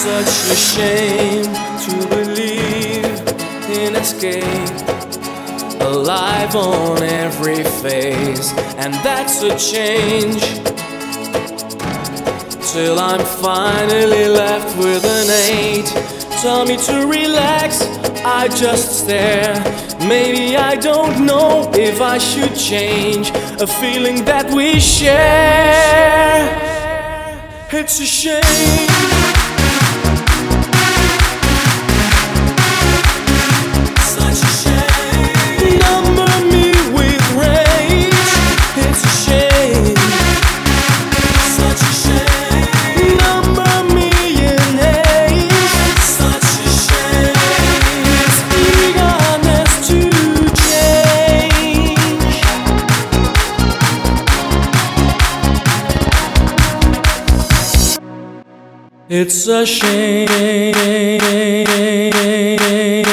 such a shame to believe in escape, alive on every face, and that's a change. Till I'm finally left with an 8. Tell me to relax, I just stare. Maybe I don't know if I should change a feeling that we share. It's a shame. It's a shame.